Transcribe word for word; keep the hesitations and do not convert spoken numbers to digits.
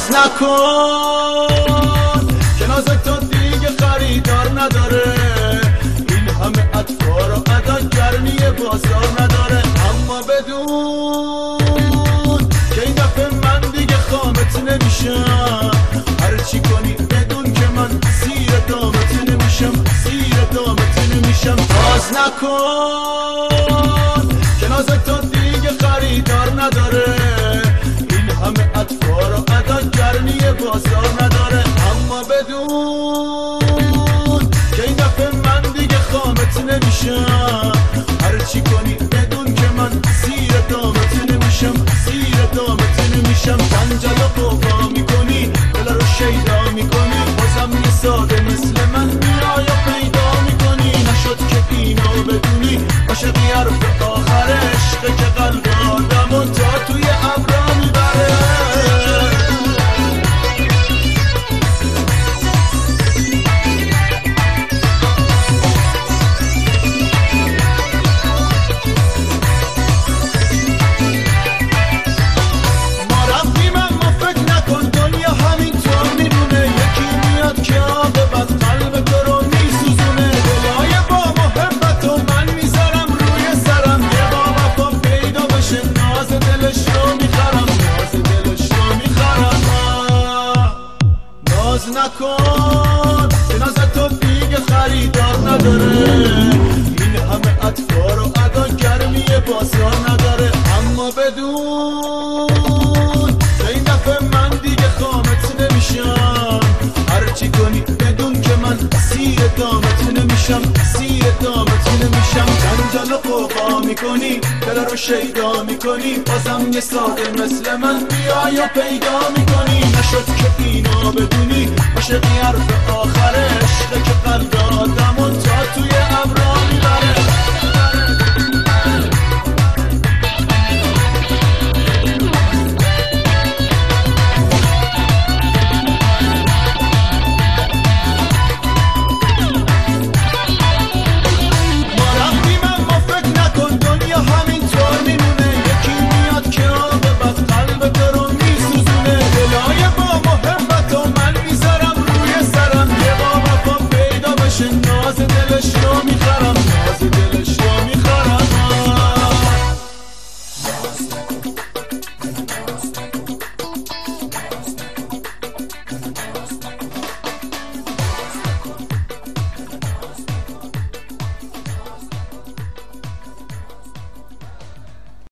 نکن که ناز تو دیگه خریدار نداره، این همه اطفار و ادا گرمی بازار نداره. اما بدون که این دفعه من دیگه خامت نمیشم، هرچی کنی بدون که من زیر دامت نمیشم، زیر دامت نمیشم. باز نکن که ناز تو دیگه خریدار نداره، این همه اطفار و ادا گرمی بازار نداره. اما بدون که این دفعه من دیگه خامت نمیشم، هرچی کنی بدون که من زیر دامت نمیشم، زیر دامت نمیشم. جنجال و قوقا میکنی، دل رو شیدا میکنی، بازم یه ساده مثل من میای و پیدا میکنی. نشد که اینو بدونی عاشقی حرف آخر عشقه که قلب آدمو تا توی ابرا میبره. نکن که ناز تو دیگه خریدار نداره، این همه اطفار و ادا گرمی بازار نداره. اما بدون که این دفعه من دیگه خامت نمیشم، هرچی کنی بدون که من زیر دامت نمیشم، زیر دامت نمیشم. جنجال و قوقا میکنی، دل رو شیدا میکنی، بازم یه ساده مثل من بیای و پیدا میکنی.